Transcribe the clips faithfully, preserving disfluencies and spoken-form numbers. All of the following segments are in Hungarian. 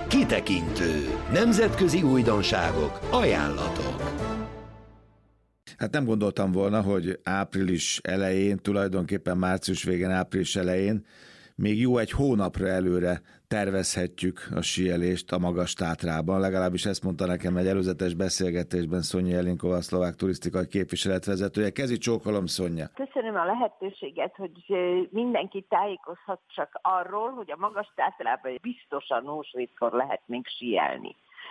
Kitekintő. Nemzetközi újdonságok, ajánlatok. Hát nem gondoltam volna, hogy április elején, tulajdonképpen március végén, április elején még jó egy hónapra előre tervezhetjük a síelést a Magas-Tátrában. Legalábbis ezt mondta nekem egy előzetes beszélgetésben Szonya Jelinkova, a szlovák turisztikai képviseletvezetője. Kezi csókolom, Szonya. Köszönöm a lehetőséget, hogy mindenki tájékozhat csak arról, hogy a Magas-Tátrában biztosan húsvétkor lehet még síelni.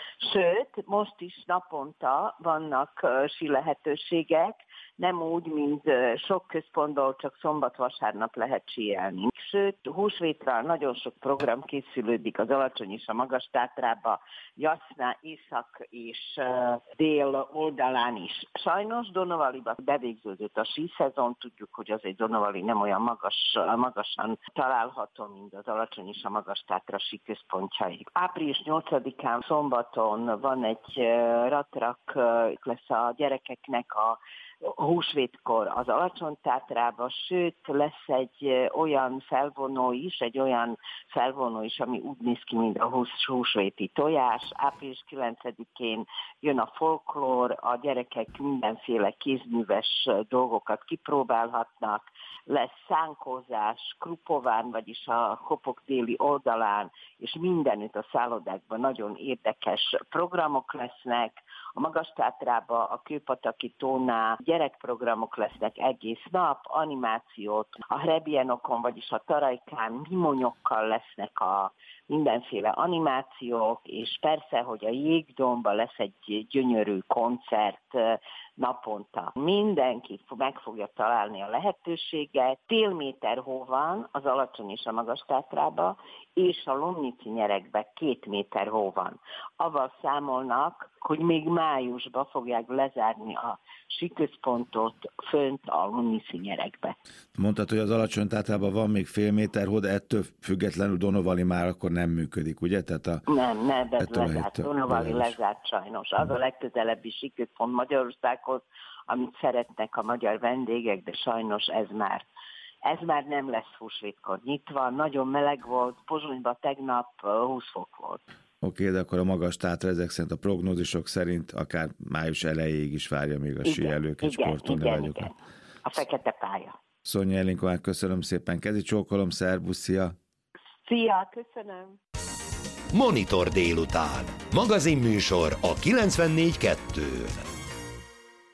Sőt, most is naponta vannak sí lehetőségek, nem úgy, mint sok központból csak szombat-vasárnap lehet síelni. Sőt, húsvétra nagyon sok program készülődik az alacsony és a Magas-Tátrába, Jasna, észak és dél oldalán is. Sajnos Donovaliba bevégződött a síszezon, tudjuk, hogy az egy Donovali nem olyan magas, magasan található, mint az alacsony és a Magas-Tátra síközpontjai. április nyolcadikán szombaton van egy ratrak, lesz a gyerekeknek a a húsvétkor az Alacsony-Tátrában, sőt lesz egy olyan felvonó is, egy olyan felvonó is, ami úgy néz ki, mint a hús, húsvéti tojás. április kilencedikén jön a folklór, a gyerekek mindenféle kézműves dolgokat kipróbálhatnak, lesz szánkózás Krupován, vagyis a Kopok déli oldalán, és mindenütt a szállodákban nagyon érdekes programok lesznek. A Magas-Tátrában, a Kőpataki tónál gyerekprogramok lesznek egész nap, animációt, a Hrebienokon, vagyis a Tarajkán mimonyokkal lesznek a mindenféle animációk, és persze, hogy a Jégdomba lesz egy gyönyörű koncert naponta. Mindenki meg fogja találni a lehetőséget. Fél méter hó van az Alacsony és a Magas-Tátrában, és a Lomnici nyerekben két méter hó van. Avval számolnak, hogy még májusban fogják lezárni a síközpontot fönt a Lomnici nyerekbe. Mondtad, hogy az Alacsony-Tátrában van még fél méter hó, de ettől függetlenül Donovali már akkor nem működik, ugye? Tehát a, nem, nem, ez lezárt. Donovali lezárt sajnos. Az a legközelebbi síközpont Magyarországhoz, amit szeretnek a magyar vendégek, de sajnos ez már Ez már nem lesz húsvétkor nyitva, nagyon meleg volt, Pozsonyban tegnap húsz fok volt. Oké, okay, de akkor a Magas-Tátra ezek szerint a prognózisok szerint akár május elejéig is várja még a síelőket, sporton ne vagyok. Igen, a fekete pálya. Szonya Jelinková, köszönöm szépen, kezi csókolom, szervusz, szia! Szia, köszönöm! Monitor délután. Magazinműsor a kilencvennégy kettőn.